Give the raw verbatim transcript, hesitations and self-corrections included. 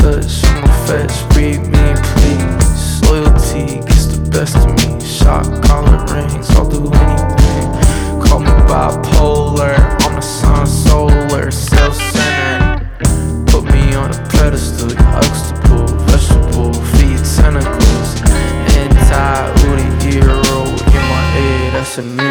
touch, I'm a fetch, breathe me please. Loyalty gets the best of me. Shot collar rings, I'll do anything. Call me bipolar, I'm the sun solar, self-centered. Put me on a pedestal, you huxtable, vegetable, feed tentacles. Anti-Udi hero, in my head, that's a new